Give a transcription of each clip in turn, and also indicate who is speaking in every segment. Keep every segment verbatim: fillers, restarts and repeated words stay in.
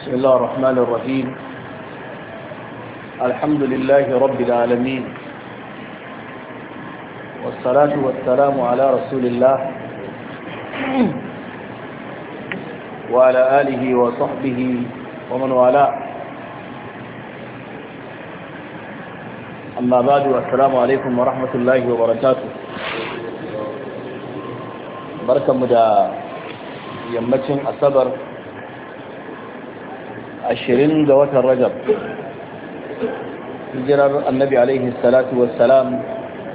Speaker 1: بسم الله الرحمن الرحيم. الحمد لله رب العالمين، والصلاة والسلام على رسول الله وعلى آله وصحبه ومن والاه. أما بعد، السلام عليكم ورحمة الله وبركاته. بركة مدى يمتن الصبر ashirin ga watan Rajab, hijirar annabi alaihi salatu wassalam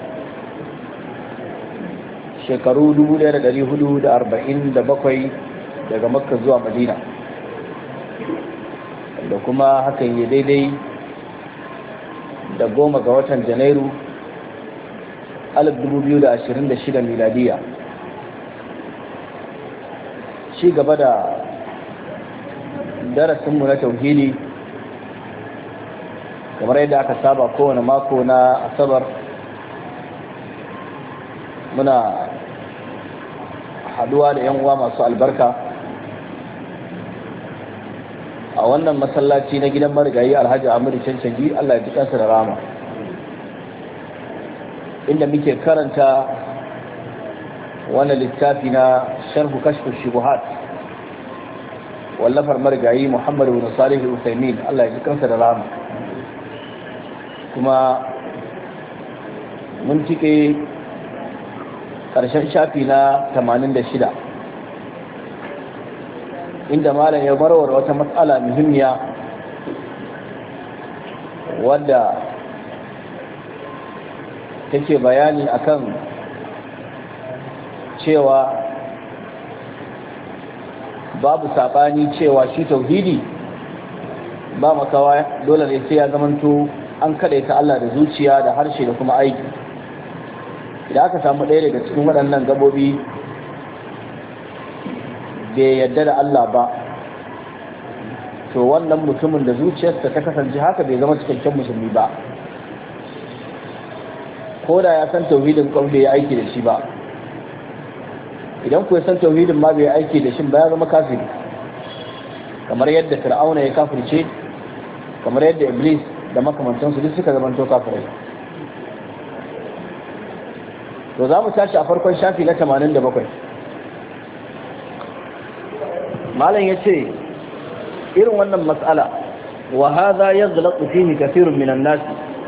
Speaker 1: shekaru dubu ɗaya da ɗari hudu da arba'in da bakwai daga Makka zuwa Madina, da kuma hakan yi daidai da goma ga watan Janairu alif dubu biyu da ashirin da shida miladiya. Ci gaba da darasinmu na tauhidi kamar yadda aka saba kowane mako na asabar, muna haduwa da yan uwa masu albarka a wannan masallaci na gidan marigayi Alhaji Ahmadu Cancangi, Allah ya ji kansa da rama, inda muke karanta wannan littafi na sharhu kashfu shubuhat wallafar marigayi Muhammadu bin Salih al-Uthaymin, Allah ya ji kansa da rama. Kuma mun cike ƙarshen shafi na tamanin da shida, inda malam ya barwar wata matsala muhimmiya wadda take bayani akan cewa babu sabani cewa shi tauhidi ba makawa dole ne sai ya zamanto an kadaita Allah da zuciya da harshe da kuma aiki. Idan aka samu ɗaya daga cikin waɗannan gabobi bai yadda da Allah ba, to wannan mutumin da zuciyarsa ta kasance haka bai zama cikakken musulmi ba, ko da ya san tauhidin kwan bai aiki da shi ba. Idan ku san tauhidin ma bai aiki da shi ba, ya zama kafiri, kamar yadda fir'auna ya kafirce, kamar yadda iblis da makamantansu duk suka zama to kafirai. To za mu tashi a farkon shafi na tamanin da bakwai. Malam ya ce irin wannan mas'ala, wa hadha yaghlaqu fihi kathirun minan nas,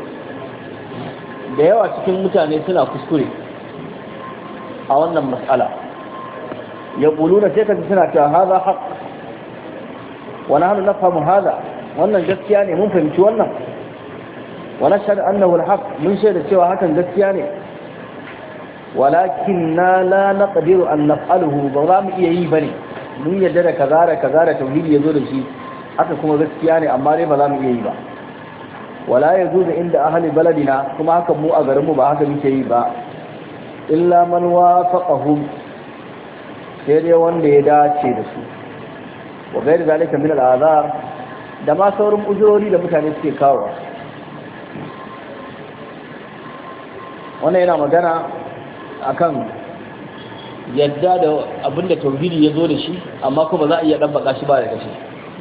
Speaker 1: da yawa cikin mutane suna kuskure a wannan mas'ala. yaquluna sai kaji suna cewa hadha haqq wa nahnu nafhamu hadha, wannan gaskiya ne, mun fahimci wannan, wa nashhadu annahu al-haqq, mun shaida cewa hakan gaskiya ne, walakinna la naqdiru an naf'aluhu, ba za mu iya yi bane, mun yadda da kaza da kaza da tauhidi yazo da shi, haka kuma gaskiya ne, amma dai ba za mu iya yi ba. wala yajuzu inda ahli baladina, kuma haka mu a garin mu ba haka muke yi ba, illa man wafaqahum, sai dai wanda ya dace da su, wa gairi zalika min al'azar, da ma sauran uzurori da mutane suke kawo. Wannan yana magana akan yadda da abinda tauhidi ya zo da shi, amma kuma za a iya ɗabbaka shi ba da kashi.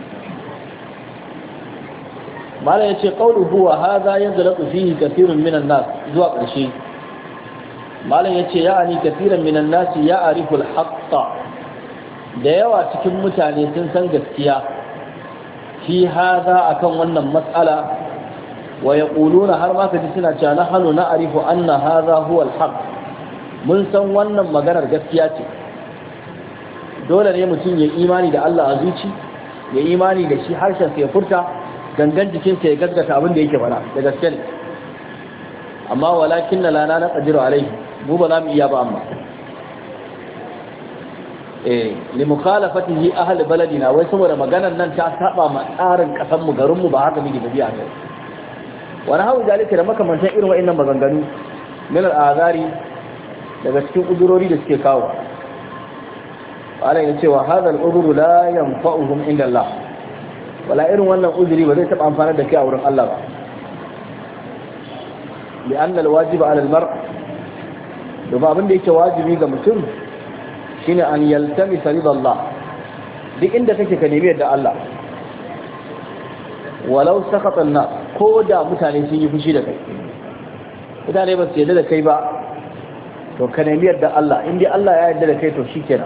Speaker 1: Malam ya ce qauluhu wa hadha yazlaqu fihi kathirun minan nas, zuwa ƙarshe. Malam ya ce ya'ani kafiran minan nasi ya ariful haqqa, da yawa cikin mutane sun san gaskiya fi hadha akan wannan mas'ala, wa yaquluna, har ma kaji suna cewa nahnu na'rifu anna hadha huwa al-haqq, mun san wannan maganar gaskiya ce. Dole ne mutum ya imani da Allah a zuci, ya imani da shi harshen sa ya furta, gangan jikinsa ya gaskata abin da yake faɗa da gaske ne, amma walakin la na naqdiru alaihi, mu ba za mu iya ba. Amma eh li mukhalafatihi ahli baladina, wai saboda maganar nan ta saba ma tsarin kasan mu, garin mu ba haka muke tafiya kai. Wani hawu zalika, da makamantan irin wa'annan maganganu min al-azari, daga cikin uzurori da suke kawo. Allah ya ce wa hadha al-udhru la yanfa'uhum inda Allah, wala irin wannan uzuri ba zai taba amfana da kai a wurin Allah ba. li anna al-wajiba 'ala al-mar', domin abin da yake wajibi ga mutum shine an yaltamisa ridallah, duk inda kake ka nemi yadda Allah, walau sakata na ko da mutane sun yi fushi da kai mutane ba su yarda da kai ba to ka nemi yarda Allah in dai Allah ya yarda da kai to shikenan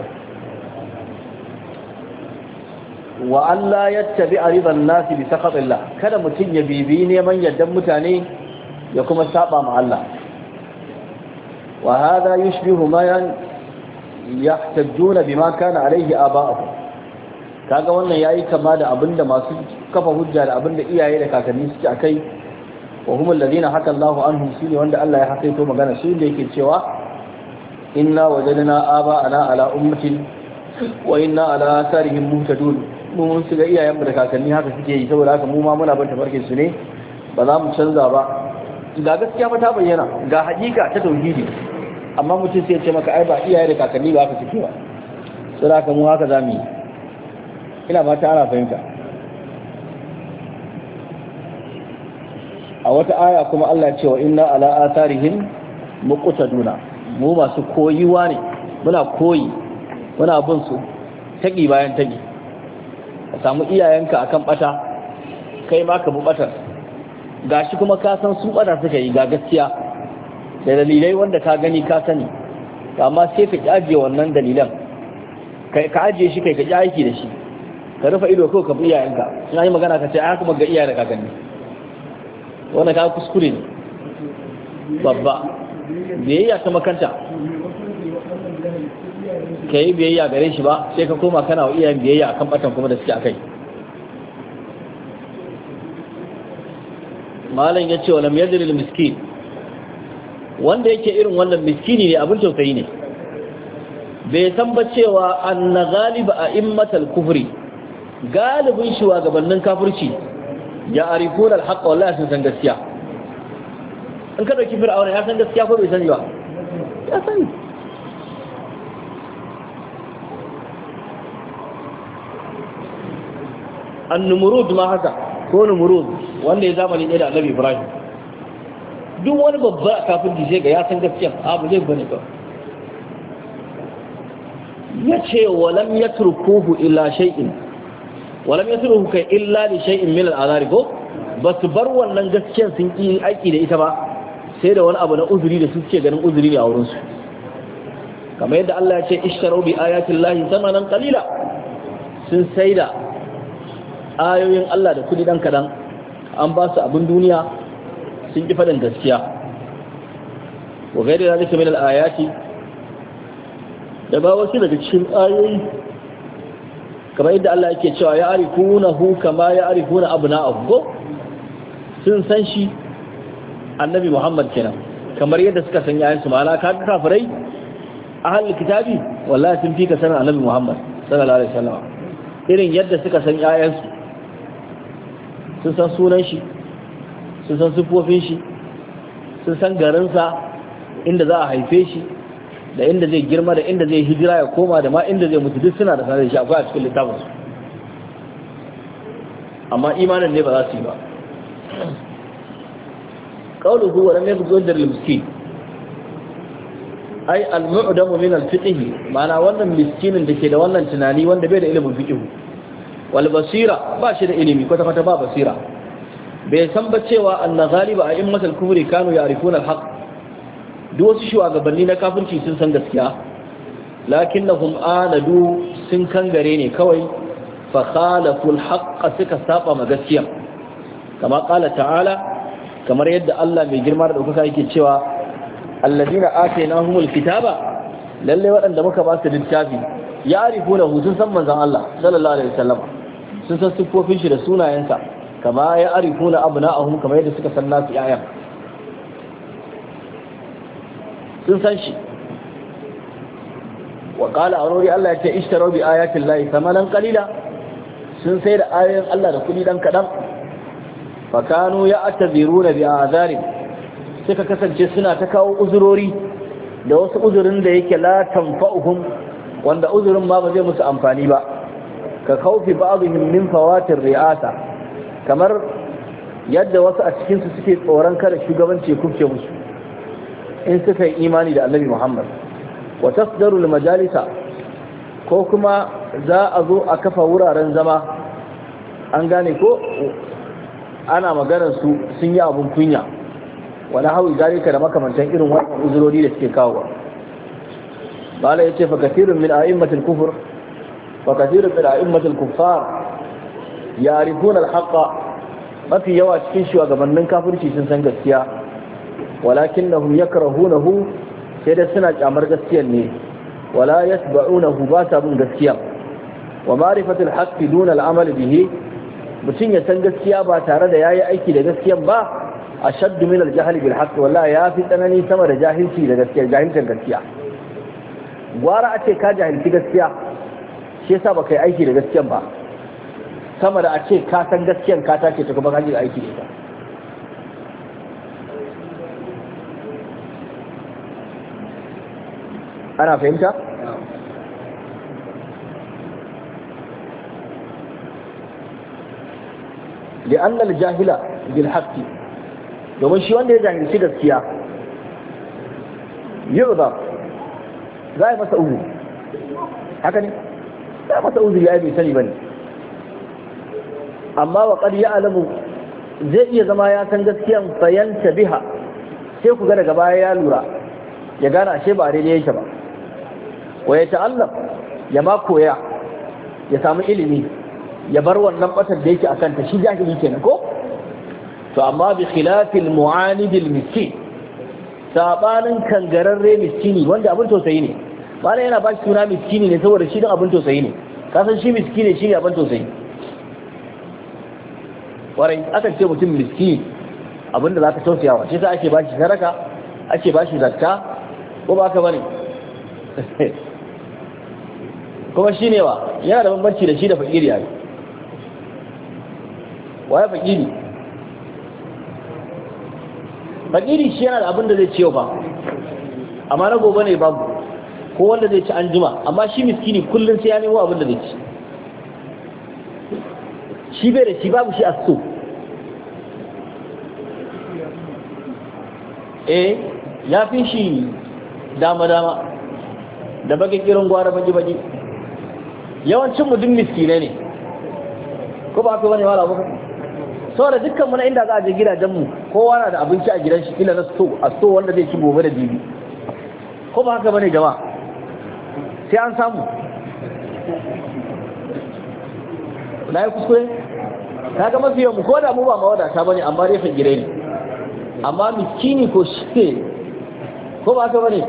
Speaker 1: wa Allah yattabi aridan nasi bi sakatillah kada mutum ya bibi neman yardan mutane ya kuma saba ma Allah wa hada yushbihu ma yahtajjuna bima kana alayhi aba'uhum kaga wannan yayi kama da abinda masu kafa hujja da abinda iyaye da kakanni suke akai wa humul ladina haka Allahu anhum shine wanda Allah ya hakaito magana shi da yake cewa inna wajadna aba'ana ala ummatin wa inna ala atharihim muhtadun mu mun shiga iyayen da kakanni haka suke yi saboda haka mu ma muna bin tafarkin su ne ba za mu canza ba ga gaskiya ba ta bayyana ga hakika ta tauhidi amma mutum sai ya ce maka ai ba iyaye da kakanni ba haka suke ba saboda haka mu haka zamu yi ina ba ta ana fahimta a wata aya kuma Allah ce wa inna ala atharihim muqtaduna mu masu koyiwa ne muna koyi muna bin su taki bayan taki ka samu iyayenka akan bata kai ma ka bu batar gashi kuma ka san su bata suka yi ga gaskiya da dalilai wanda ka gani ka sani amma sai ka ajiye wannan dalilan kai ka ajiye shi kai ka ji aiki da shi ka rufe ido kawai ka bi iyayenka suna yi magana ka ce a kuma ga iyaye da kakanni wanda ka kuskure ne babba biyayya ta makanta ka yi biyayya gare shi ba sai ka koma kana wa iyayen biyayya akan batan kuma da suke a kai malam ya ce wa lam yadril miskin wanda yake irin wannan miskini ne abin tausayi ne bai san ba cewa anna ghaliba a'immatal kufri galibin shugabannin kafirci ya arifuna alhaq wallahi sun san gaskiya in ka dauki fir'auna ya san gaskiya ko bai sani ba ya sani an-numrud ma haka ko numrud wanda ya zamani ne da Annabi Ibrahim duk wani babba kafin sai ga ya san gaskiya abu zai bane ba yace walam yatrukuhu illa shay'in walam yatrukuhu kai illa li shay'in min al-azari ko basu bar wannan gaskiyar sun yi aiki da ita ba sai da wani abu na uzuri da su ce ganin uzuri ne a wurin su kamar yadda Allah ya ce ishtaru bi ayati llahi thamanan qalila sun saida ayoyin Allah da kudi dan kadan an ba su abin duniya sun ki faɗin gaskiya wa gairi da zai min al-ayati da ba wasu daga cikin ayoyi kamar yadda Allah yake cewa ya arifunahu kama ya arifuna abna'ahu sun san shi annabi Muhammad kenan kamar yadda suka san yayin su ma'ana ka kafirai ahli kitabi wallahi sun fika sanin annabi Muhammad sallallahu alaihi wasallam irin yadda suka san yayin su sun san sunan shi sun san sufofin shi sun san garinsa inda za a haife shi da inda zai girma da inda zai hijira ya koma da ma inda zai mutu duk suna da sanar da shi akwai a cikin littafin su amma imanin ne ba za su yi ba qawluhu wa lam yabghud al-miskin ai al-mu'damu min al-fiqh ma'ana wannan miskinin da ke da wannan tunani wanda bai da ilimin fiqh wal basira ba shi da ilimi kwata kwata ba basira bai san ba cewa anna ghaliba a immatul kufri kanu ya'rifuna al-haq duk wasu shugabanni na kafirci sun san gaskiya lakinnahum anadu sun kangare ne kawai fa khalafu al-haqq suka saba ma gaskiya kama qala ta'ala kamar yadda Allah mai girma da daukaka yake cewa alladina atainahumul kitaba lalle waɗanda muka ba su littafi ya'rifuna sun san manzon Allah sallallahu alaihi wasallam sun san sifofin shi da sunayensa kama ya arifuna abna'ahum kamar yadda suka san nasu yayan sun san shi wa qala aurori Allah ya ce ishtaru bi ayati llahi thamanan qalila sun sai da ayoyin Allah da kudi dan kadan fa kanu ya'taziruna bi azari suka kasance suna ta kawo uzurori da wasu uzurin da yake la tanfa'uhum wanda uzurin ma ba zai musu amfani ba ka kaufi ba'dihim min fawatir ri'asa kamar yadda wasu a cikin su suke tsoron kada shugabanci ya kubce musu in suka yi imani da Annabi Muhammad wa tasdaru al majalisa ko kuma za a zo a kafa wuraren zama an gane ko ana maganar su sun yi abun kunya wala hawi zalika da makamantan irin wannan uzurori da suke kawo bala yace fa kathirun min a'immatil kufr wa kathirun min a'immatil kuffar ya'rifuna al-haqqa mafi yawa cikin shugabannin kafirci sun san gaskiya walakinnahum yakrahunahu sai da suna kyamar gaskiyar ne wala yasba'unahu ba ta bin gaskiya wa ma'rifatul haqqi duna al-amal bihi mutum ya san gaskiya ba tare da yayi aiki da gaskiyan ba ashaddu min al-jahl bil haqq wallahi ya fi tsanani sama da jahilci da gaskiya jahilcin gaskiya gwara a ce ka jahilci gaskiya shi yasa baka yi aiki da gaskiyan ba sama da a ce ka san gaskiyan ka take ta kuma ka yi aiki da ita ana fahimta لأن الجاهل بالحق domin shi wanda ya jahilci gaskiya yu'dhar za a masa uzuri haka ne za a masa uzuri ya bai sani bane amma wa qad ya'lamu zai iya zama ya san gaskiyan fayanta biha sai ku ga daga baya ya lura ya gane ashe ba daidai yake ba wa ya ta'allam ya ma koya ya samu ilimi ya bar wannan batar da yake akan ta shi jahili kenan ko to amma bi khilafil mu'anidil miskin sabanin kangararre miskini wanda abin tausayi ne bana yana ba shi suna miskini ne saboda shi din abin tausayi ne ka san shi miskini shi ne abin tausayi warai aka ce mutum miskini abinda zaka tausayawa shi sai ake ba shi sadaka ake ba shi zakka ko ba ka bane kuma shine wa yana da bambanci da shi da fakiri yayi waye fakiri fakiri shi yana da abin da zai ciyo ba amma na gobe ne babu ko wanda zai ci an jima amma shi miskini kullum sai ya nemo abin da zai ci shi bai da shi babu shi a so eh ya fi shi dama-dama da baki kirin gwara baki-baki yawancin mu duk miskinai ne ko ba ka wani wala ba saboda dukkan mu na inda za a je gidajen mu kowa na da abinci a gidan shi kila na so a so wanda zai ci gobe da jibi ko ba haka bane jama'a sai an samu na yi kuskure kaga mafi yawan mu ko da mu ba mawadata bane amma dai fakirai ne amma miskini ko shi ko ba haka bane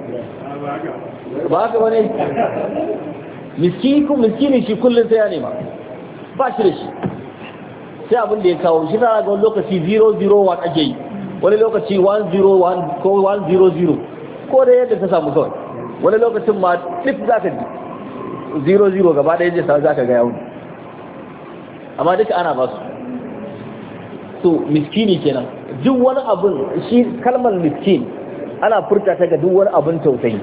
Speaker 1: ba haka bane miskini ko miskini shi kullun sai ya nema ba shi da shi sai abin da ya kawo shi tana ga wani lokaci zero zero one ake yi wani lokaci one zero one ko one zero zero ko da yadda ta samu kawai wani lokacin ma duk za ka ji zero zero gaba ɗaya jisa za ka ga yawon amma duka ana ba su so miskini kenan duk wani abin shi kalmar miskin ana furta ta ga duk wani abin tausayi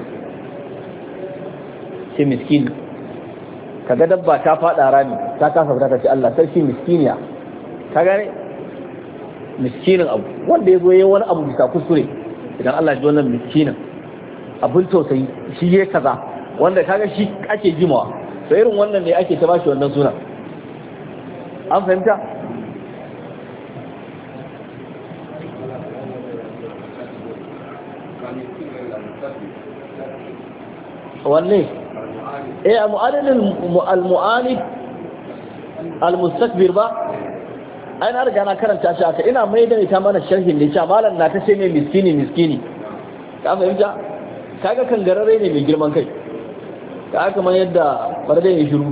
Speaker 1: ce miskini kaga dabba ta fada rami ta kasa fita ta ce Allah sarki miskiniya ka gane miskinin abu wanda ya zo yayin wani abu bisa kuskure idan Allah ji wannan miskinin abin tausayi shi ya kaza wanda kaga shi ake jimawa to irin wannan ne ake ta bashi wannan suna an fahimta wanne eh al-mu'anid al-mu'anid al-mustakbir ba ai na riga na karanta shi aka ina mai da ita mana sharhin ne cewa malam na ta ce mai miskini miskini ka fahimta kaga kan garare ne mai girman kai ka kamar yadda barde ya shiru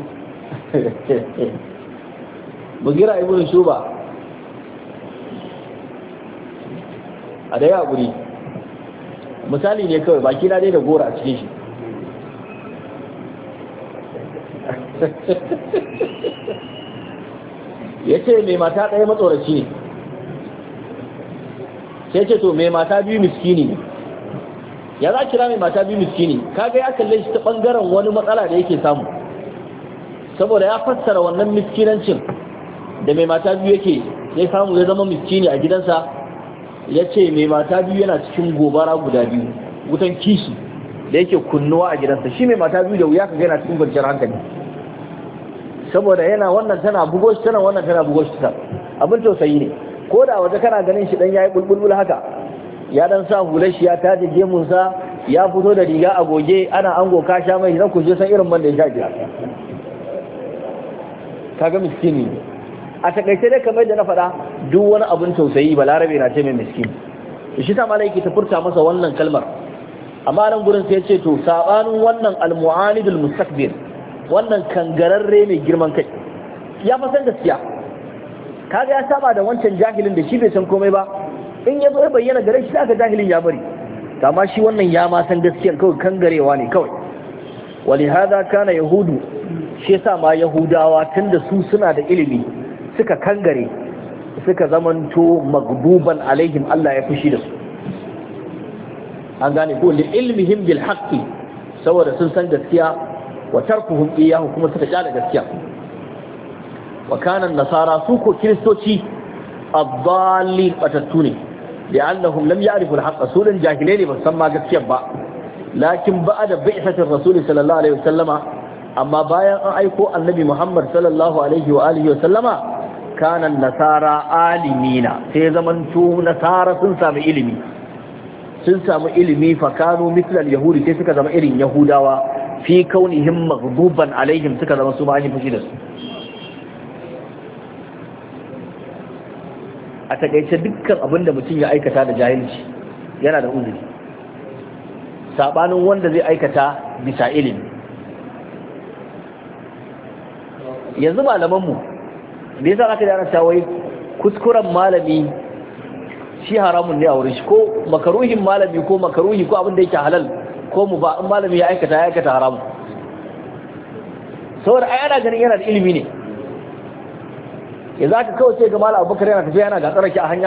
Speaker 1: bugira ibn shuba a da ya guri misali ne kawai baki na dai da gora a cikin shi ya ce mai mata ɗaya matsoraci ne sai ce to mai mata biyu miskini ne ya za kira mai mata biyu miskini kaga ya kalle shi ta ɓangaren wani matsala da yake samu saboda ya fassara wannan miskinancin da mai mata biyu yake ya samu ya zama miskini a gidansa ya ce mai mata biyu yana cikin gobara guda biyu wutan kishi da yake kunnuwa a gidansa shi mai mata biyu da wuya ka yana cikin kwanciyar hankali saboda yana wannan tana bugo shi tana wannan tana bugo shi ta abin tausayi ne. Ko da waje kana ganin shi dan yayi bulbulbul haka, ya dan sa hular shi ya taje gemun sa, ya fito da riga a goge, ana ango ka sha mai, ku je san irin man da ya sha jiya, kaga miskini. A takaice dai kamar da na faɗa, duk wani abin tausayi balarabe na ce mai miskini. Shi ta malai yake ta furta masa wannan kalmar. Amma nan gurin sai ya ce to sabanin wannan al-mu'anidul mustakbir, wannan kangararre mai girman kai, ya fa san gaskiya. Kaga ya saba da wancan jahilin da shi bai san komai ba, in ya zo ya bayyana gare shi aka jahilin ya bari. Amma shi wannan ya ma san gaskiyan, kawai kangarewa ne kawai. Wali hada kana yahudu, shi yasa ma yahudawa tunda su suna da ilimi suka kangare, suka zamanto magduban alaihim, Allah ya fushi da su. An gane ko li ilmihim bil haqqi, saboda sun san gaskiya, wa tarkuhum iyahu, kuma suka kyale gaskiya. Wa kana nasara, su ko kristoci ad-dallin batattu ne, li'annahum lam ya'rifu al-haqqa, sunan jahilai ne ba san ma gaskiya ba. Lakin ba'da bi'satir rasul sallallahu alaihi wasallama, amma bayan an aiko annabi Muhammad sallallahu alaihi wa alihi wa sallama, kana nasara alimina, sai zamanto nasara sun samu ilimi, sun samu ilimi fa kanu mislal yahudi, sai suka zama irin yahudawa fi kaunihim maghduban alaihim, suka zama su ma an yi fushi da su. A takaice dukkan abin da mutum ya aikata da jahilci yana da uzuri, sabanin wanda zai aikata bisa ilimi. Yanzu malamanmu da yasa aka dana cewa kuskuren malami shi haramun ne a wurin shi, ko makaruhin malami ko makaruhi ko abin da yake halal ko mu ba, in malami ya aikata ya aikata haramun, saboda ai ana ganin yana da ilimi ne. Yanzu aka kawai sai ga malam Abubakar yana tafiya yana gatsar ki a hanya,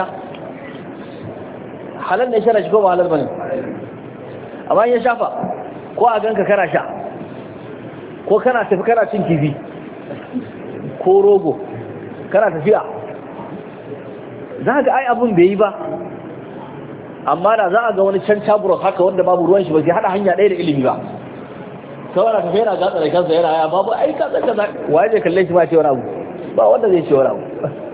Speaker 1: halal ne shara shi ko ba halal bane? Amma ya shafa ko a ganka kana sha, ko kana tafi kana cin kifi ko rogo kana tafiya, za ga ai abun bai yi ba. Amma da za a ga wani can taburok haka wanda babu ruwan shi ba, sai hada hanya ɗaya da ilimi ba, kawai na tafiya yana gatsa da kansa yana haya babu ai kaza kaza, waye zai kalle shi ma ce wani abu? Ba wanda zai ce wani abu.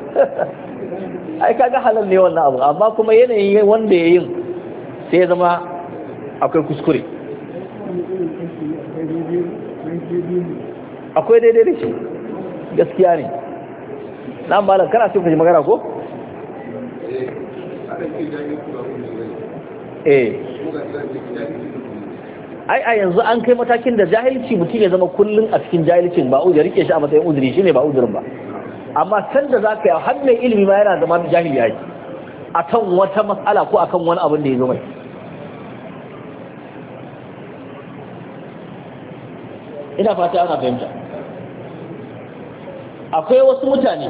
Speaker 1: Ai kaga halal ne wannan abu, amma kuma yanayin wanda ya yin sai ya zama akwai kuskure, akwai daidai da shi, gaskiya ne. Na malam kana so ka ji magana ko? Eh, ai a yanzu an kai matakin da jahilci mutum ya zama kullum a cikin jahilcin, ba uzuri rike shi a matsayin uzuri shine ba uzurin ba. Amma san da zaka yi har mai ilimi ma yana zama jahili yayi akan wata mas'ala ko akan wani abin da ya zo mai. Ina fata ana fahimta. Akwai wasu mutane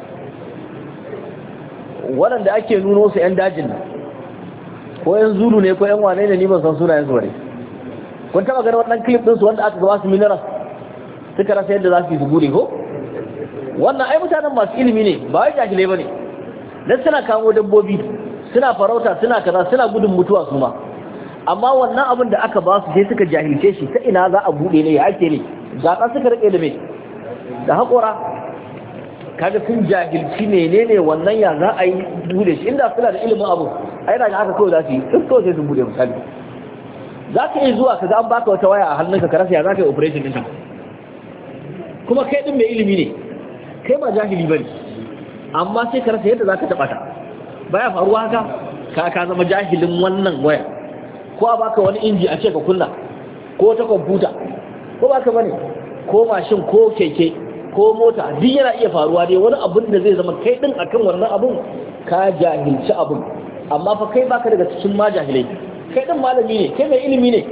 Speaker 1: waɗanda ake nuno su 'yan dajin nan, ko 'yan zulu ne ko 'yan wane ne, ni ban san sunayen su bane. Kun taɓa ganin waɗannan clip ɗinsu wanda aka gaba su mineral suka rasa yadda za su yi su gure ko? Wannan ai mutanen masu ilimi ne, ba wai jahilai ba ne. Dan suna kamo dabbobi, suna farauta, suna kaza, suna gudun mutuwa su ma. Amma wannan abin da aka ba su sai suka jahilce shi, ta ina za a buɗe ne, ya ake ne, zaɓa suka rike da me, da haƙora. Kaga sun jahilci menene wannan, ya za a yi buɗe shi. Inda suna da ilimin abu, ai da haka kawai za su yi, duk kawai sai su buɗe misali. Za ka iya zuwa ka ga an baka wata waya a hannunka ka rasa ya za ka yi operation ɗin, kuma kai ɗin mai ilimi ne, kai ba jahili ba ne, amma sai ka rasa yadda za ka taɓa ta. Baya faruwa haka, ka ka zama jahilin wannan waya, ko a baka wani inji a ce ka kunna, ko ta kwamfuta, ko baka bane, ko mashin ko keke ko mota, duk yana iya faruwa dai wani abun da zai zama kai ɗin akan wannan abun ka jahilci abun, amma fa kai baka daga cikin ma jahilai, kai ɗin malami ne, kai mai ilimi ne,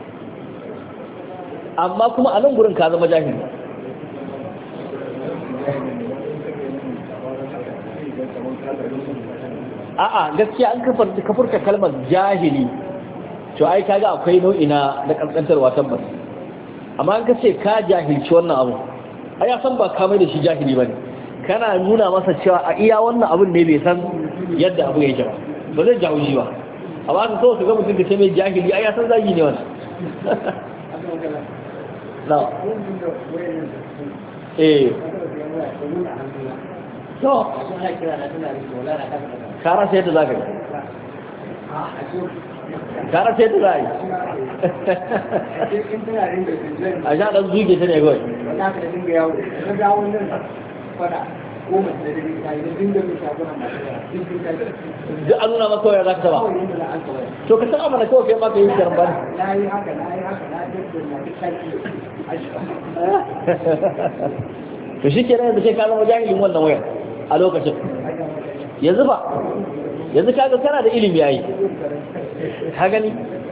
Speaker 1: amma kuma a nan gurin ka zama jahili. A'a gaskiya an kafurta kalmar jahili, to ai kaga akwai nau'i na na kankantarwa tabbas. Amma an kace ka jahilci wannan abu, ai ya san ba ka mai da shi jahili bane, kana nuna masa cewa a iya wannan abun ne bai san yadda abu yake ba, ba zai jawo shi ba. Amma ka so ka ga mutum da ce mai jahili, ai ya san zagi ne wannan. Na eh to kara sai ta zaka kara sai ta zai a sha dan zuge ta ne kawai duk an nuna maka kawai za ka taba to ka san amana kawai kai maka yi sharan bani na yi haka na yi haka na yi to shi kenan yanzu kai ka zama jahilin wannan wayar a lokacin yanzu ba yanzu kaga kana da ilimi yayi ka gani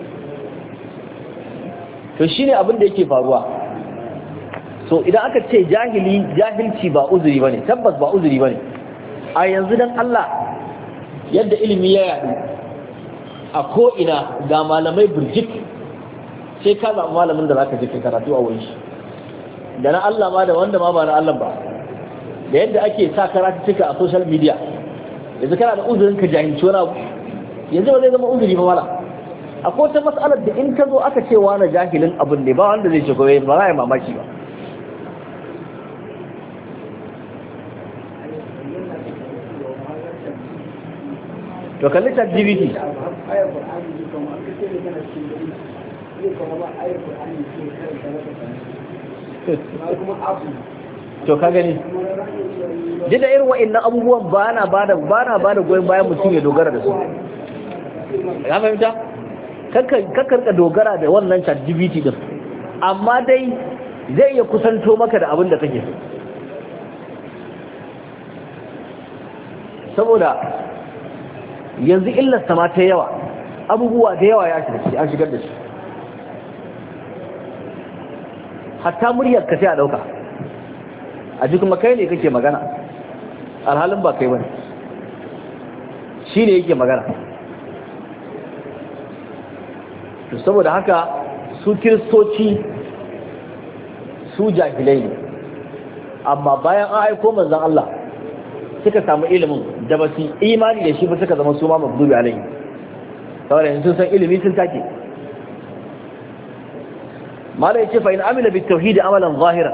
Speaker 1: to shine abin da yake faruwa. So idan aka ce jahili jahilci ba uzuri bane, tabbas ba uzuri bane. A yanzu dan Allah yadda ilimi ya yadu a ko ina ga malamai burjik, sai ka zama malamin da zaka je karatu a wurin shi, da na Allah ma da wanda ma ba na Allah ba, da yadda ake sa karatu cika a social media. Yanzu kana da uzurin ka jahilci wani abu, yanzu ba zai zama uzuri ba mala. Akwai wata mas'alar da in ka zo aka ce wani jahilin abin ne ba wanda zai ce gobe ba za a yi mamaki ba. To kalli chat G P T to ka gani ji da irin wa'annan abubuwan ba na ba da ba na ba da goyon bayan mutum ya dogara da su. Ya fahimta kakkarka dogara da wannan chat G P T din, amma dai zai iya kusanto maka da abin da kake saboda yanzu illar sama ta yawa, abubuwa da yawa ya shiga shi an shigar da shi, hatta muryar ka sai a dauka a jikin makai ne kake magana alhalin ba kai bane, shi ne yake magana. to saboda haka su kiristoci su jahilai ne, amma bayan an aiko manzon Allah suka samu ilimin da ba su imani da shi ba suka zama su ma mabdubi alaihi, saboda yanzu sun san ilimi sun take. mala yace fa in amila bit tauhid amalan zahira,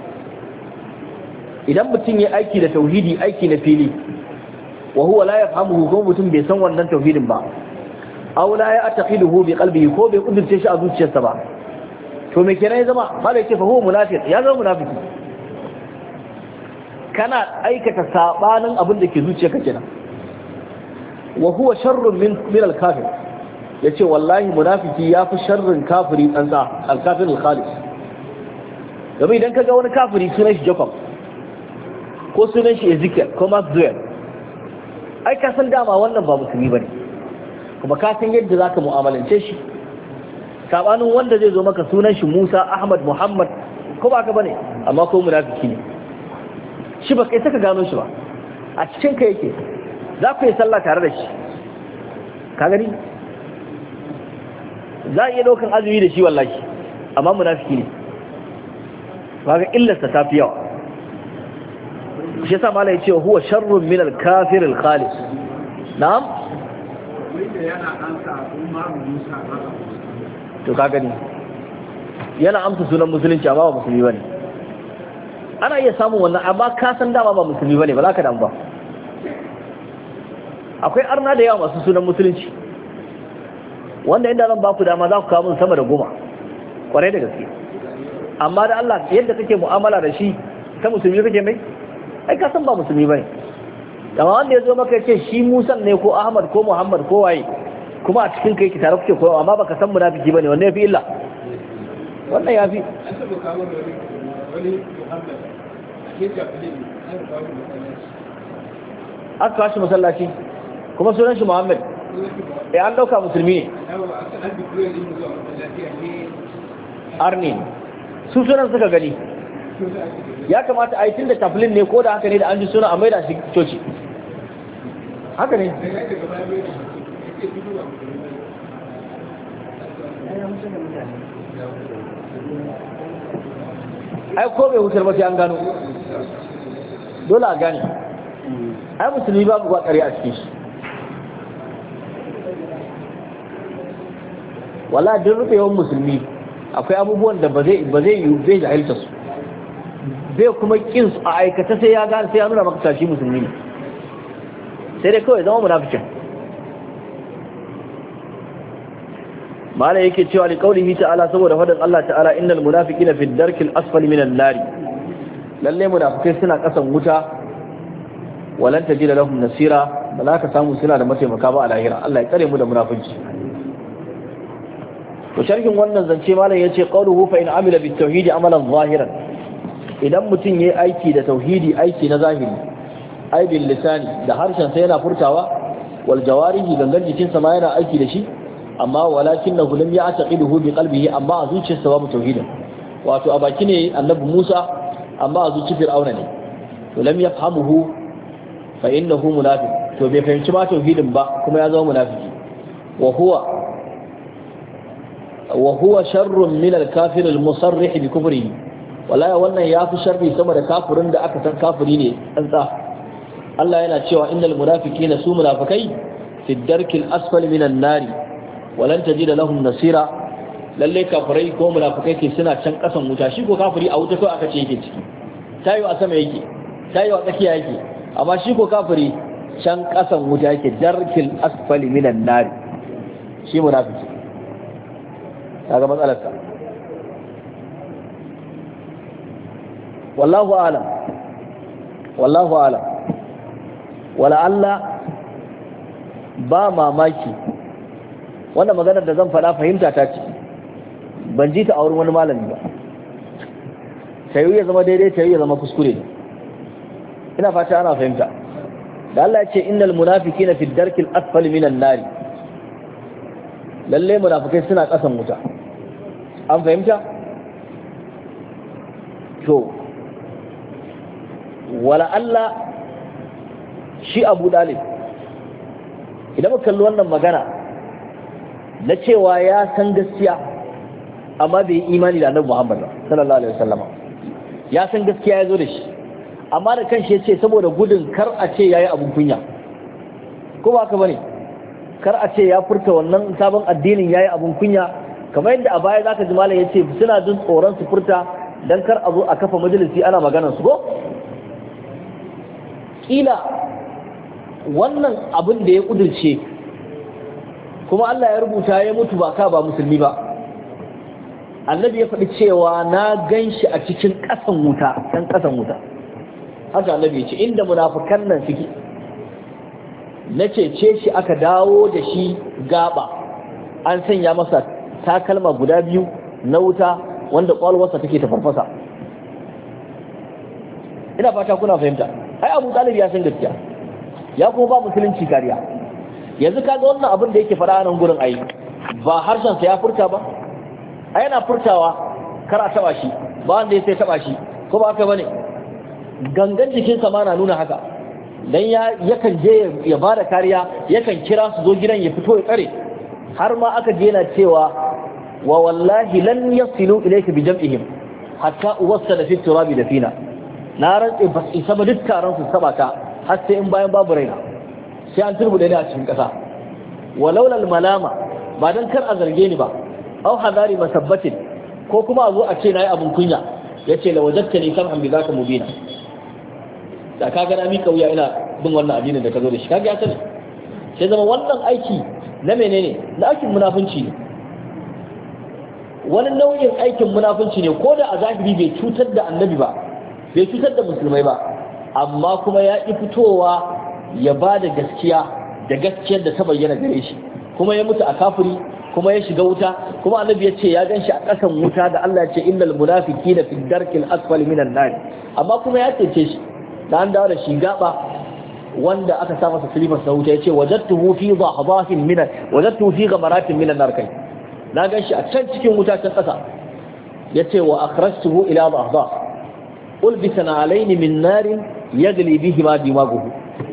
Speaker 1: idan mutum ya aiki da tauhidi aiki na fili, wa huwa la yafhamuhu, ko mutum bai san wannan tauhidin ba, aw la ya'taqiduhu bi qalbihi, ko bai kudurce shi a zuciyarsa ba, to me kenan ya zama? mala yace fa huwa munafiq, ya zama munafiki. kana aikata sabanin abin da ke zuciyarka kenan. wa huwa sharrun min min al-kafir, yace wallahi munafiki yafi sharrin kafiri tsantsa, al-kafir al-khalis. domin idan kaga wani kafiri sunan shi Jacob ko sunan shi Ezekiel ko Maxwell, ai ka san dama wannan ba musulmi bane, kuma ka san yadda zaka mu'amalance shi. sabanin wanda zai zo maka sunan shi Musa, Ahmad, Muhammad, ko ba ka bane, amma ko munafiki ne shi, ba kai saka gano shi ba, a cikin ka yake. za ku yi sallah tare da shi, ka gani za a iya ɗaukan azumi da shi wallahi, amma munafiki ne. ba ga illarsa ta fi yawa. shi yasa malai cewa huwa sharrun min al-kafir al-khalis. na'am to ka gani yana amsa sunan musulunci amma ba musulmi bane. ana iya samun wannan, amma ka san dama ba musulmi bane, ba za ka damu ba. akwai arna da yawa masu sunan musulunci wanda inda zan ba ku dama za ku kawo mun sama da goma, kwarai da gaske. amma da Allah yadda kake mu'amala da shi ta musulmi kake mai, ai ka san ba musulmi bane. amma wanda ya zo maka ya ce shi Musa ne ko Ahmad ko Muhammad ko waye, kuma a cikin kai ki tare kuke koyo, amma baka san munafiki bane, wannan yafi illa. wannan yafi aka kawo shi masallaci kuma sunan shi Muhammad, eh an dauka musulmi ne, arni su sunan suka gani. ya kamata a yi tun da tafilin ne, ko da haka ne da an ji suna a maida shi coci, haka ne. ai ko bai wutar ba sai an gano, dole a gane. ai musulmi babu gwakari a cikin shi, wala duk rufewan musulmi akwai abubuwan da ba zai yi zai jahilta su. bai kuma kin su a aikata sai ya gane sai ya nuna maka tashi musulmi ne sai dai kawai zama munafikin. mala yake cewa li qaulihi ta'ala saboda fadin Allah ta'ala innal munafiqina fi darkil asfali minan nar lalle munafikai suna kasan wuta walan tajida lahum nasira ba za ka samu suna da mataimaka ba a lahira. Allah ya kare mu da munafici. to sharhin wannan zance malam yace qawluhu fa in amila bit tauhid amalan zahiran idan mutun yayi aiki da tauhidi aiki na zahiri ai bil lisani da harshen sa yana furtawa wal jawarihi gangan jikin sa ma yana aiki da shi amma walakinahu lam ya'taqiduhu bi qalbihi amma a zuciyarsa babu tauhidin. wato a baki ne annabi Musa amma a zuciyar Fir'auna ne to lam yafhamuhu fa innahu munafiq to bai fahimci ma tauhidin ba kuma ya zama munafiki wa huwa wa huwa sharrun min al-kafir al-musarrih bi kufrihi wallahi wannan yafi sharri sama da kafirin da aka san kafiri ne tsantsa. Allah yana cewa innal munafiqina su munafikai fi darkil asfali minan nari walan tajida lahum nasira lalle kafirai ko munafikai ke suna can kasan wuta shi ko kafiri a wuta kai aka ce yake ciki tayo a sama yake tayo a tsakiya yake amma shi ko kafiri can kasan wuta yake darkil asfali minan nari shi munafiki kaga matsalar sa. wallahu a'lam wallahu a'lam wala Allah ba mamaki wannan maganar da zan faɗa fahimta ta ce ban ji ta a wurin wani malami ba tayi ya zama daidai tayi ya zama kuskure ina fata ana fahimta da Allah ya ce innal munafiqina fi darkil asfali minan nari lalle munafikai suna kasan wuta an fahimta to wala Allah shi Abu Dalib idan muka kalli wannan magana na cewa ya san gaskiya amma bai yi imani da Annabi Muhammad sallallahu alaihi wasallam ya san gaskiya ya zo da shi amma da kanshi yace saboda gudun kar a ce yayi abun kunya ko ba haka bane kar a ce ya furta wannan sabon addinin yayi abun kunya kamar yadda a baya zaka ji malam yace suna jin tsoron su furta dan kar a zo a kafa majalisi ana maganar su ko kila wannan abin da ya kudirce kuma Allah ya rubuta ya mutu ba ka ba musulmi ba annabi ya faɗi cewa na ganshi a cikin ƙasan wuta ɗan ƙasan wuta haka annabi ya ce inda munafukan nan suke na cece shi aka dawo da shi gaba an sanya masa takalma guda biyu na wuta wanda ƙwalwarsa take ta farfasa. ina fata kuna fahimta ai Abu Talib ya san gaskiya ya kuma ba musulunci kariya yanzu kaga wannan abin da yake fara nan gurin ai ba harshen sa ya furta ba ai yana furtawa kar a taba shi ba wanda ya sai taba shi ko ba haka bane gangan jikin sa ma na nuna haka dan ya yakan je ya bada kariya yakan kira su zo gidan ya fito ya tsare har ma aka je yana cewa wa wallahi lan yasilu ilayka bi jam'ihim hatta uwassala fi turabi dafina na rantse ba isa ba duk taron su saba ta har sai in bayan babu raina sai an turbude ni a cikin kasa walaula malama ba dan kar a zarge ni ba au hadari masabbatin ko kuma a zo a ce nayi abun kunya yace la wajadtani sam'an bi zaka mubina da kaga na mika wuya ina bin wannan addinin da ka zo da shi kaga ya sani sai zama wannan aiki na menene na aikin munafunci ne wani nau'in aikin munafunci ne ko da a zahiri bai cutar da annabi ba bai cutar da musulmai ba amma kuma ya ƙi fitowa ya ba da gaskiya da gaskiyar da ta bayyana gare shi kuma ya mutu a kafiri kuma ya shiga wuta kuma annabi ya ce ya gan shi a ƙasan wuta da Allah ya ce innal munafiqina fi darkil asfali minan nar amma kuma ya cece shi da an dawo da shi gaba wanda aka sa masa silifar sa wuta ya ce wajadtuhu fi dhahdahin minan wajadtuhu fi ghamaratin minan nar kai na gan shi a can cikin wuta can ƙasa ya ce wa akhrajtuhu ila dhahdah ulbisana alaini min narin yagli bihi ma dimaguhu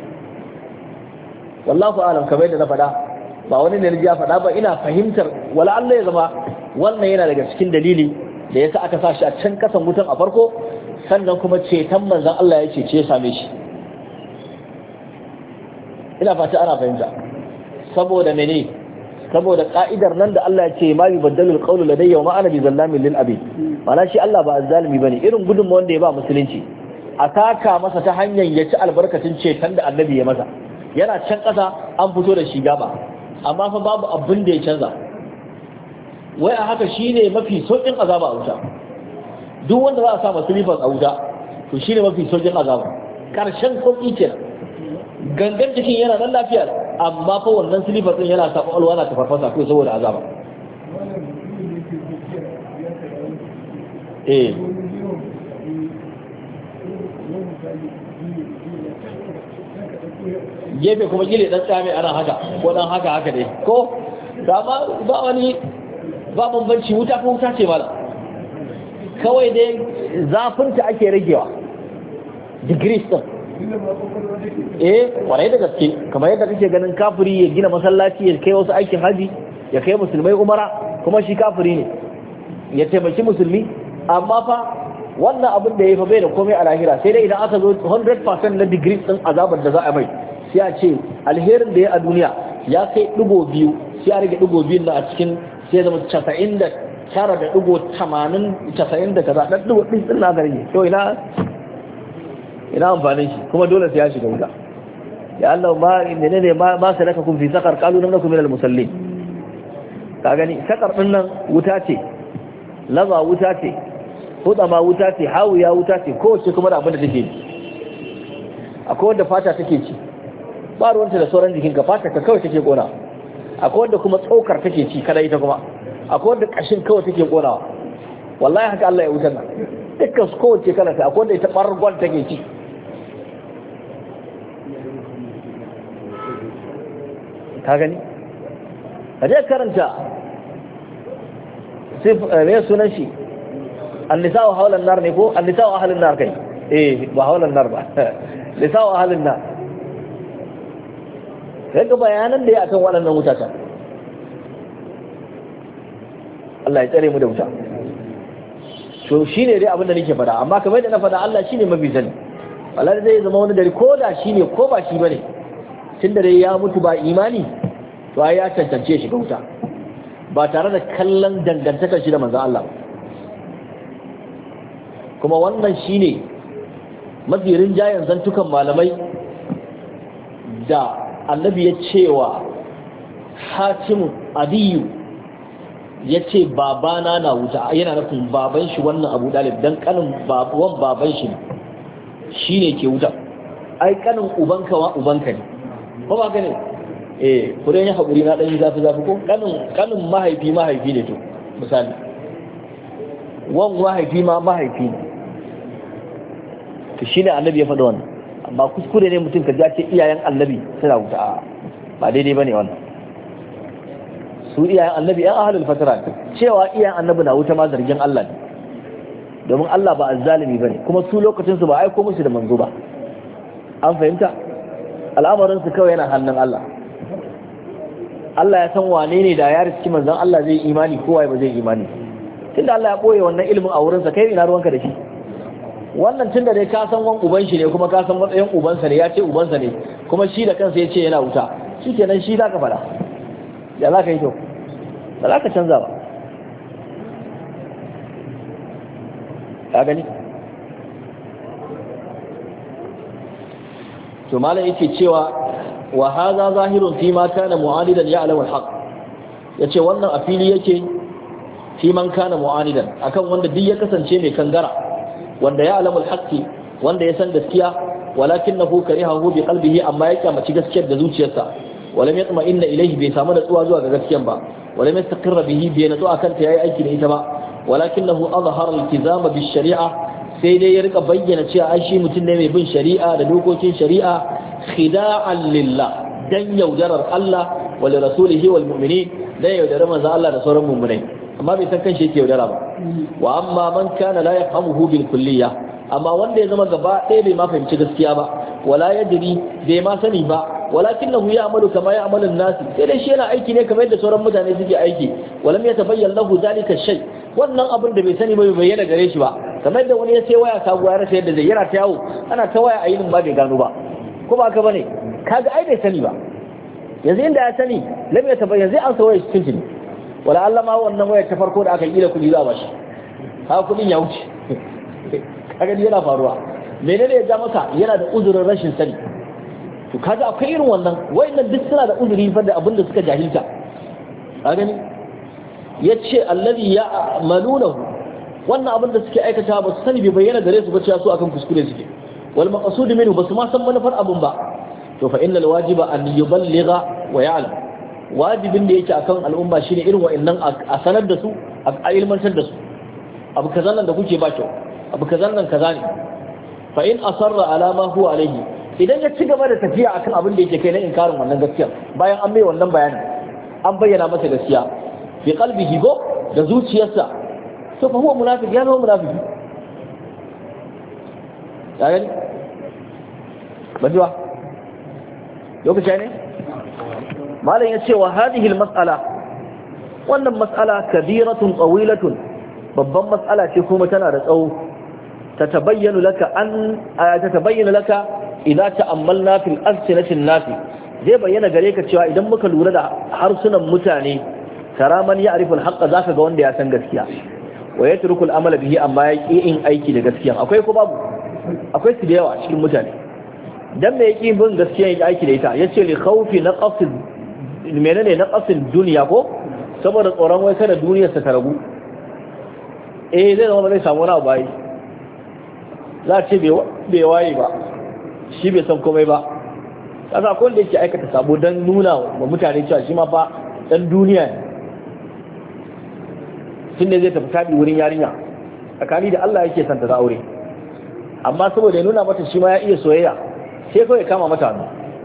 Speaker 1: wallahu alam kamar yadda na faɗa ba wani ne ya faɗa ba ina fahimtar wala Allah ya zama wannan yana daga cikin dalili da yasa aka sa shi a can kasan wutan a farko sannan kuma ceton manzon Allah ya cece ya same shi ina fata ana fahimta saboda mene saboda ka'idar nan da Allah ya ce ma bi baddalul qawlu ladayya wa ma ana bi zallamin lil abid mana shi Allah ba azzalimi bane irin gudunmu wanda ya ba musulunci a taka masa ta hanyar ya ci albarkacin ceton da annabi ya masa yana can ƙasa an fito da shi gaba amma fa babu abin da ya canza wai a haka shine mafi saukin azaba a wuta duk wanda za a sa masulifan a wuta to shine mafi saukin azaba karshen sauki kenan gangan cikin yana nan lafiya amma fa wannan silifar din yana sa kwakwalwa na tafarfasa ko saboda azaba eh gefe kuma gile dan tsame ana haka ko dan haka haka dai ko da ma ba wani ba bambanci wuta ko wuta ce mala kawai dai zafinta ake ragewa degrees din eh kwarai da gaske kamar yadda kake ganin kafiri ya gina masallaci ya kai wasu aikin haji ya kai musulmai umara kuma shi kafiri ne ya taimaki musulmi amma fa wannan abin da ya fa bai da komai a lahira sai dai idan aka zo one hundred percent na degrees din azabar da za a mai sai a ce alherin da ya a duniya ya kai digo biyu sai a rage digo biyun na a cikin sai zama casa'in da tara da digo tamanin casa'in da kaza dan digo din na gari to ina ina amfanin shi kuma dole sai ya shiga wuta ya Allah ma inda ne ma ma salaka kun fi sakar qalu lam nakum minal musallin ka gani sakar din nan wuta ce laba wuta ce huda ma wuta ce hawiya wuta ce kowace kuma da abin da take akwai wanda fata take ci ba ruwanta da sauran jikinka fata ka kawai take kona akwai wanda kuma tsokar take ci kada ita kuma akwai wanda kashin kawai take konawa wallahi haka Allah ya wutar nan dukkan su kowace kala ta akwai wanda ita bargon take ci ka gani a je karanta sai me sunan shi an-nisa'u hawlan nar ne ko an-nisa'u ahlun nar kai eh ba hawlan nar ba nisa'u ahlun nar kaga bayanan da ya akan waɗannan mutata Allah ya tsare mu da wuta to shine dai abin da nake faɗa amma kamar da na faɗa Allah shine mafi sani wallahi zai zama wani dare ko da shine ko ba shi bane tun da dai ya mutu ba imani to ai ya tantance shi ga wuta ba tare da kallon dangantakar shi da manzon Allah kuma wannan shine mafi rinjayen zantukan malamai da annabi ya cewa Hatim Adiyu ya ce babana na wuta yana nufin baban shi wannan Abu Dalib dan kanin babuwan baban shi shine ke wuta ai kanin ubanka wa ubanka ne ba ba gane eh kure ne hakuri na dan zafi zafi ko kanin kanin mahaifi mahaifi ne to misali wan mahaifi ma mahaifi ne to shine annabi ya faɗa wannan amma kuskure ne mutum ka ji ce iyayen annabi suna wuta ba daidai bane wannan su iyayen annabi yan ahlul fatara cewa iyayen annabi na wuta ma zargin Allah ne domin Allah ba azzalimi bane kuma su lokacin su ba aiko musu da manzo ba an fahimta al'amarin su kawai yana hannun Allah Allah ya san wane ne da ya riski manzon Allah zai imani ko wai ba zai imani tunda Allah ya boye wannan ilimin a wurin sa kai ina ruwanka da shi wannan tunda dai ka san wan uban shi ne kuma ka san matsayin ubansa ne ya ce ubansa ne kuma shi da kansa ya ce yana wuta shikenan shi zaka fada ya za ka yi to ba za ka canza ba ka gani to malam yake cewa wa hadha zahirun fi ma kana mu'anidan ya'lamu al-haq yace wannan a fili yake fi man kana mu'anidan akan wanda duk ya kasance mai kangara wanda ya'lamu al-haqqi wanda ya san gaskiya walakinahu karihahu bi qalbihi amma ya kyamaci gaskiyar da zuciyarsa walam yatma inna ilayhi bai samu da tsuwa zuwa ga gaskiyan ba walam yastaqirra bihi bai natsu akan ta yayi aiki da ita ba walakinahu azhara al-iltizama bi shari'a sai dai ya rika bayyana cewa ai shi mutum ne mai bin shari'a da dokokin shari'a khida'an lillah dan yaudarar Allah wa li rasulihi wal mu'minin dan yaudarar manzo Allah da sauran mu'minai amma bai san kanshi yake yaudara ba wa amma man kana la yafhamuhu bil kulliyya amma wanda ya zama gaba ɗaya bai ma fahimci gaskiya ba wala yadri bai ma sani ba walakinahu ya'malu kama ya'malu an-nas sai dai shi yana aiki ne kamar yadda sauran mutane suke aiki walam yatabayyan lahu zalika shay wannan abin da bai sani ba bai bayyana gare shi ba kamar da wani ya sai waya sabuwa ya rasa yadda zai yana ta yawo ana ta waya a yinin ba bai gano ba ko ba ka bane kaga ai bai sani ba yanzu inda ya sani lam ya tabayyana zai ansa wayar cikin wala Allah ma wannan wayar ta farko da aka yi da kudi za ba shi ha kudin ya wuce kaga yana faruwa menene ya ja masa yana da uzurin rashin sani to kaga akwai irin wannan wayannan duk suna da uzuri fa da abin da suka jahilta ka gani yace allazi ya'malunahu wannan abin da suke aikata ba su sani bai bayyana gare su ba cewa su akan kuskure suke wal maqsud minhu basu ma san manufar abun ba to fa innal wajiba an yuballigha wa ya'lam wajibin da yake akan al'umma shine irin wa'annan a sanar da su a ilmantar da su abu kazan nan da kuke ba kyau abu kazan nan kaza ne fa in asarra ala ma huwa alayhi idan ya ci gaba da tafiya akan abin da yake kai na inkarin wannan gaskiya bayan an mai wannan bayani an bayyana masa gaskiya fi qalbihi go da zuciyarsa to fa huwa munafiq ya zama munafiki ya gani bajuwa lokaci ne malam ya ce wa hadhihi almas'ala wannan mas'ala kabiratun tawilatun babban mas'ala ce kuma tana da tsawo ta tabayyana laka an ta tabayyana laka idza ta'ammalna fil alsinati an-nas zai bayyana gare ka cewa idan muka lura da harsunan mutane karaman ya arifu al-haqqa zaka ga wanda ya san gaskiya wa yatruku al-amala bihi amma ya ki in aiki da gaskiya akwai ko babu akwai su da yawa cikin mutane dan me yake bin gaskiya yake aiki da ita yace li khawfi naqas menene naqasin duniya ko saboda tsoron wai kada duniyar sa ta ragu eh zai zama zai samu wani abu bai za a ce bai waye ba shi bai san komai ba kaza akwai wanda yake aikata sabo dan nuna wa mutane cewa shi ma fa dan duniya ne tunda zai tafi tabi wurin yarinya tsakani da Allah yake santa da aure amma saboda ya nuna mata shi ma ya iya soyayya sai kawai kama mata hannu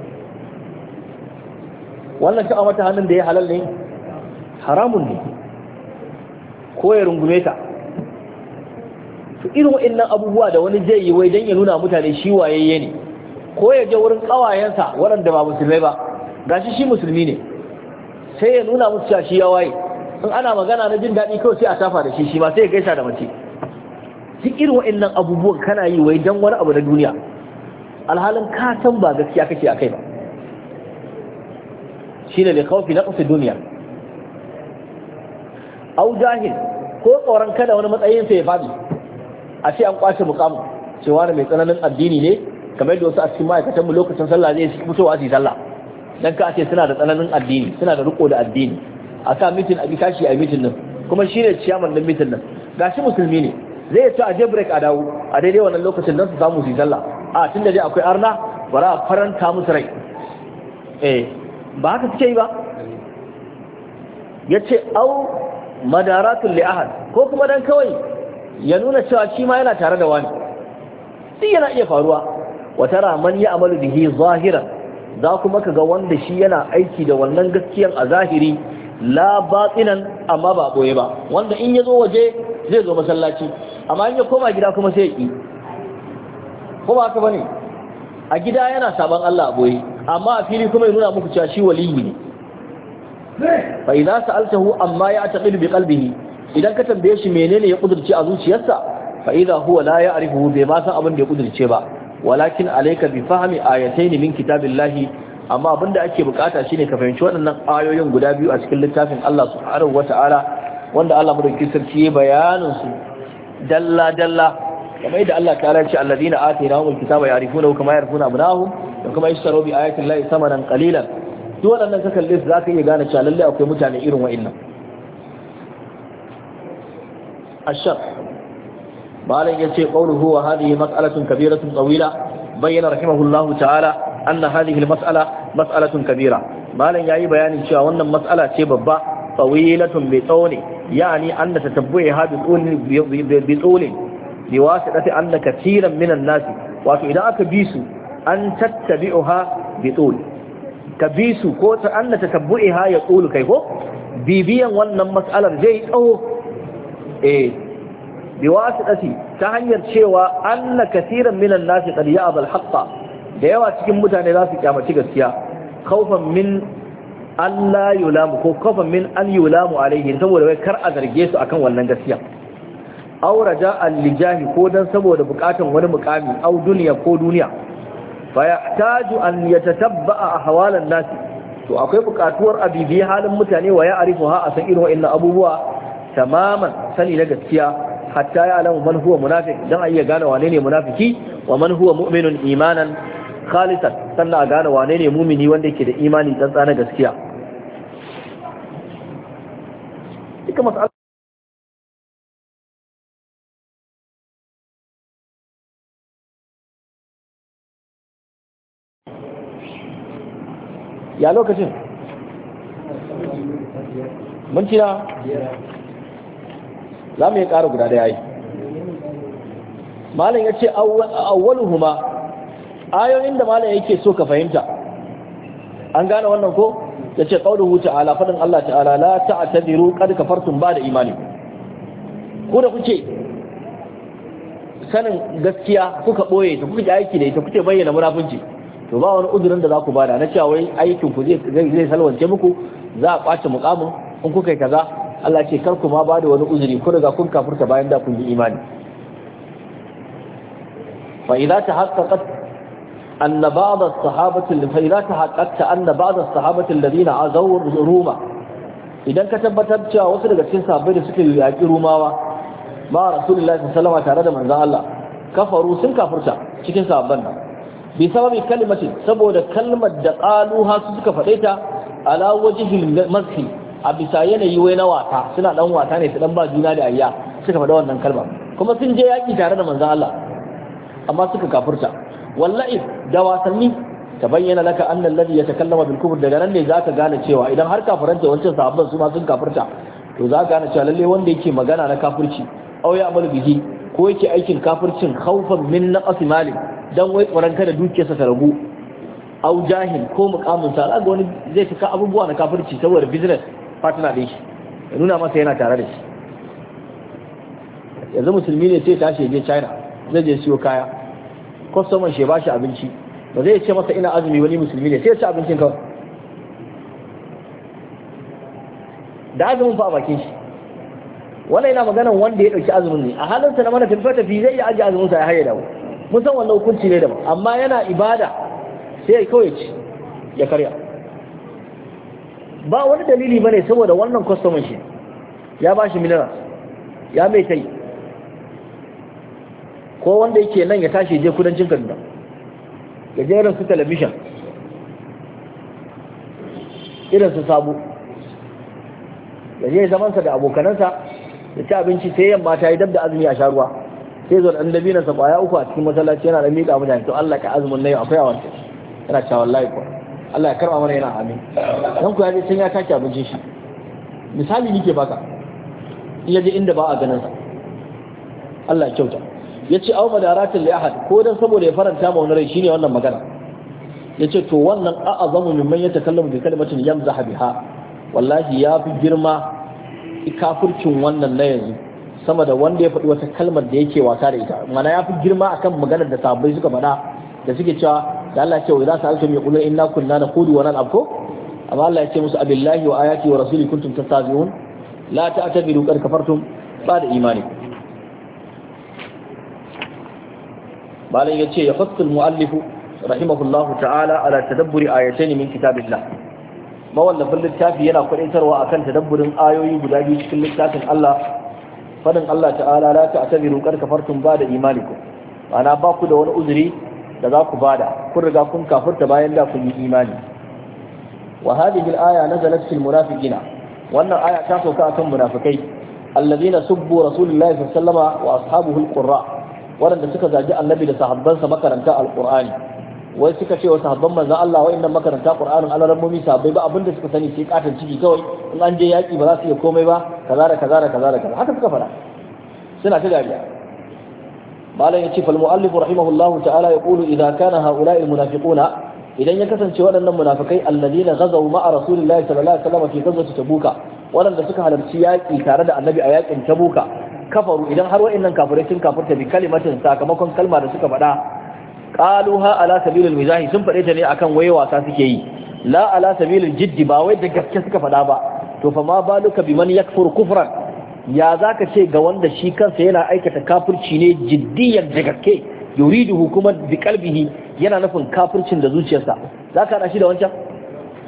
Speaker 1: wannan kama mata hannun da ya halal ne haramun ne ko ya rungume ta to irin waɗannan abubuwa da wani zai yi wai dan ya nuna mutane shi wayayye ne ko ya je wurin kawayensa waɗanda ba musulmai ba gashi shi musulmi ne sai ya nuna musu cewa shi ya waye in ana magana na jin daɗi kawai sai a tafa da shi shi ma sai ya gaisa da mace duk irin waɗannan abubuwan kana yi wai dan wani abu na duniya alhalin ka san ba gaskiya kake akai ba shine li khawfi naqsi dunya au jahil ko tsoron kada wani matsayin sa ya fadi a ce an kwace mukamin cewa mai tsananin addini ne kamar da wasu a cikin ma'aikatan mu lokacin sallah zai fitowa su yi sallah dan ka ce suna da tsananin addini suna da riko da addini a sa mitin a bi kashi a mitin nan kuma shine ciyaman din mitin nan gashi musulmi ne zai ci a je break a dawo a daidai wannan lokacin don su samu su yi sallah a tun da dai akwai arna bara a faranta musu rai eh ba haka suke yi ba ya ce au madaratun li'ahad ko kuma dan kawai ya nuna cewa shi ma yana tare da wani sai yana iya faruwa wata raman ya amalu bihi zahiran za kuma ka ga wanda shi yana aiki da wannan gaskiyan a zahiri la batinan amma ba boye ba wanda in ya zo waje zai zo masallaci amma in ya koma gida kuma sai ya ki ko ba haka bane a gida yana saban Allah a boye amma a fili kuma ya nuna muku cewa shi waliyi ne fa idza sa'altahu amma ya taqidu bi qalbihi idan ka tambaye shi menene ya kudurce a zuciyarsa fa idza huwa la ya'rifu bai ma san abin da ya kudurce ba walakin alayka bi fahmi ayatayn min kitabillahi amma abinda ake bukata shine ka fahimci waɗannan ayoyin guda biyu a cikin littafin Allah subhanahu wata'ala wanda Allah madaukakin sarki ya bayanin su dalla dalla kamar yadda Allah ta ce alladina atainahumul kitaba ya'rifunahu kama ya'rifuna abnahum da kuma yashtaru bi ayatin llahi samanan qalilan duk waɗannan ka kalle su zaka iya gane cewa lalle akwai mutane irin wa'annan ashar malan yace qawluhu wa hadhihi mas'alatun kabiratun tawila bayyana rahimahullahu ta'ala anna hadhihi almas'ala mas'alatun kabira malan yayi bayanin cewa wannan mas'ala ce babba tawilatun bi tsawni yani anna tatabbuha bi tsawli bi tsawli bi wasitati anna katiran minan nasi wato idan aka bi su an tattabi'uha bi tsawli ka bi su ko ta anna tatabbuha ya tsulu kai ko bibiyan wannan mas'alar zai tsawo eh bi wasitati ta hanyar cewa anna katiran minan nasi qad ya'ba al-haqqa da yawa cikin mutane za su kyamaci gaskiya khawfan min Allah yulamu ko khawfan min an yulamu alaihi saboda wai kar a zarge su akan wannan gaskiya aw raja'an lijahi ko dan saboda bukatun wani mukami aw duniya ko duniya fa yahtaju an yatatabba'a ahwalan nas to akwai bukatuwar abibi halin mutane wa ya arifu ha a san irin wa'annan abubuwa tamaman sani na gaskiya hatta ya alamu man huwa munafiq dan a iya gane wane ne munafiki wa man huwa mu'minun imanan khalisan sannan a gane wane ne mumini wanda yake da imani tsantsa na gaskiya duka mas'ala ya lokacin mun cina za mu yi ƙara guda da yayi malam ya ce awwaluhuma ayoyin da malam yake so ka fahimta an gane wannan ko ya ce ƙaunuhu ta'ala faɗin Allah ta'ala la ta'tadiru qad kafartum ba da imani ko da kuke sanin gaskiya kuka ɓoye ta kuka aiki da ita kuke bayyana munafunci to ba wani uzurin da za ku bada na cewa wai aikin ku zai zai salwance muku za a kwace mukamin in kuka yi kaza Allah ce kar ku ma bada wani uzuri ku riga kun kafirta bayan da kun yi imani fa idza tahaqqaqat anna ba'd as-sahabati fa idza tahaqqaqta anna ba'd as-sahabati alladhina azaw ruma idan ka tabbatar cewa wasu daga cikin sahabbai da suka yi yaki rumawa ma rasulullahi sallallahu alaihi wasallam tare da manzon Allah kafaru sun kafirta cikin sahabban nan bi sababi kalimatin saboda kalmar da qaluha su suka faɗe ta ala wajhil mazhi a bisa yanayi wai na wata suna dan wata ne su dan ba juna da ayya suka faɗa wannan kalma kuma sun je yaki tare da manzon Allah amma suka kafirta wallahi da wasanni tabayyana laka anna alladhi yatakallama bil kufr daga nan ne zaka gane cewa idan har kafiranta wancan sahabban su ma sun kafirta to za ka gane cewa lalle wanda yake magana na kafirci aw ya amalu bihi ko yake aikin kafircin khawfan min naqsi mali dan wai tsoron kada dukiyarsa ta ragu au jahil ko mukamin sa ga wani zai tuka abubuwa na kafirci saboda business partner din shi ya nuna masa yana tare da shi yanzu musulmi ne sai tashi je China zai je siyo kaya customer shi ba shi abinci ba zai ce masa ina azumi wani musulmi ne sai ya ci abincin kawai da azumin fa a bakin shi wannan yana maganan wanda ya dauki azumin ne a halinsa na mana tafiya tafi zai iya aje azumin sa ya haye dawo mun san wannan hukunci ne daban amma yana ibada sai ya kawai ci ya karya ba wani dalili bane saboda wannan customer shi ya ba shi mineral ya mai tai ko wanda yake nan ya tashi je kudancin Kaduna ya je irin su television irin su sabo ya je zamansa da abokanansa ya ci abinci sai yamma ta yi dab da azumi a sha ruwa sai zo dan dabina sa kwaya uku a cikin masallaci yana da miƙa mutane to Allah ka azumin nayi akwai a wanda yana cewa wallahi ko Allah ya karba mana yana amin dan ku ya je can ya tashi abincin shi misali nike baka in yaje inda ba a ganin sa Allah ya kyauta yace aw madaratul li ahad ko dan saboda ya faranta ma wani rai shine wannan magana yace to wannan a'azamu mimman yatakallamu bi kalimatin yamzaha biha wallahi ya fi girma kafircin wannan na yanzu sama da wanda ya faɗi wata kalmar da yake wasa da ita mana ya fi girma akan maganar da sahabbai suka faɗa da suke cewa da Allah ya ce wa idza sa'altum yaqulu inna kunna naqudu wa nal'ab ko amma Allah ya ce musu abillahi wa ayati wa rasuli kuntum tastahzi'un la ta'tabiru qad kafartum ba'da imani balan yace ya fassal muallifu rahimahullahu ta'ala ala tadabburi ayatayn min kitabillah mawallafin littafi yana kwadaitarwa akan tadabburin ayoyi guda biyu cikin littafin Allah fadin Allah ta'ala la ta'tabiru qad kafartum ba'da imanikum ana ba ku da wani uzuri da za ku bada kun riga kun kafirta bayan da kun yi imani wa hadhihi al-aya nazalat fil munafiqina wannan aya ta sauka akan munafikai alladhina subbu rasulullahi sallallahu alaihi wasallama wa ashabuhu al-qurra wanda suka zaji annabi da sahabbansa makaranta al-qur'ani wai suka ce wa sahabban manzon Allah wa'annan makaranta Qur'anin alarammomi sahabbai ba abinda suka sani sai katan ciki kawai in an je yaki ba za su iya komai ba kaza da kaza da kaza da kaza haka suka fara suna ta dariya malam yace fal muallif rahimahullahu ta'ala yaqulu idza kana haula'i almunafiquna idan ya kasance waɗannan munafikai alladina ghazaw ma'a rasulillahi sallallahu alaihi wasallam fi ghazwati tabuka waɗanda suka halarci yaki tare da annabi a yakin tabuka kafaru idan har wa'annan kafirai sun kafirta bi kalimatin sakamakon kalma da suka faɗa qaluha ala sabilil mizahi sun fade ta ne akan waye wasa suke yi la ala sabilil jiddi ba wai da gaske suka fada ba to fa ma baluka biman yakfur kufran ya zaka ce ga wanda shi kansa yana aikata kafirci ne jiddiyan da gaske yuridu kuma bi qalbihi yana nufin kafircin da zuciyarsa zaka hada shi da wancan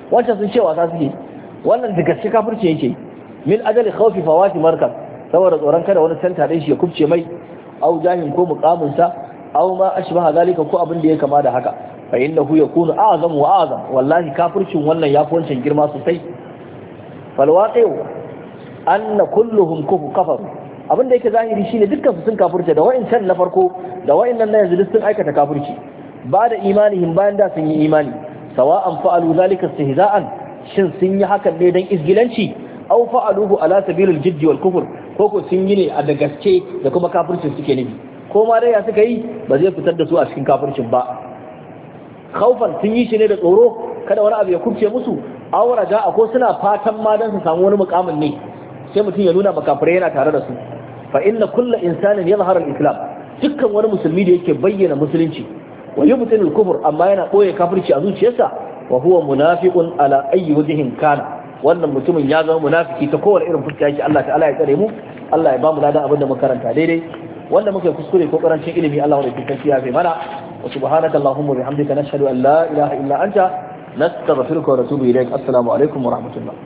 Speaker 1: wancan sun ce wasa suke, wannan da gaske kafirci yake min ajali khawfi fawati markab saboda tsoron kada wani santa din shi ya kubce mai au jahin ko muqamin sa au ma ashbaha zalika ko abin da ya kama da haka fa innahu yakunu a'zam wa a'zam wallahi kafircin wannan yafi wancan girma sosai fal waqi'u anna kulluhum kufu kafaru abin da yake zahiri shine dukkan su sun kafirce da wa'incan na farko da wa'innan na yanzu duk sun aikata kafirci ba da imanihim bayan da sun yi imani sawa'an fa'alu zalika istihza'an shin sun yi hakan ne dan izgilanci aw fa'aluhu ala sabilil jiddi wal kufr ko ko sun yi ne a da gaske da kuma kafircin suke nufi ko ma dai ya suka yi ba zai fitar da su a cikin kafircin ba khaufan sun yi shi ne da tsoro kada wani abu ya kubce musu aw raja'a ko suna fatan ma dan su samu wani mukamin ne sai mutum ya nuna makafirai yana tare da su fa inna kullu insanin yadhharu al-islam dukkan wani musulmi da yake bayyana musulunci wa yubtinu al-kufr amma yana boye kafirci a zuciyarsa wa huwa munafiqun ala ayyi wajhin kana wannan mutumin ya zama munafiki ta kowane irin fuska yake Allah ta'ala ya tsare mu Allah ya ba mu ladan abin da muka karanta daidai wanda muka kuskure ko karancin ilimi Allah wanda ke tafiya bai mana wa subhanaka allahumma bihamdika nashhadu an la ilaha illa anta nastaghfiruka wa natubu ilaik assalamu alaikum wa rahmatullah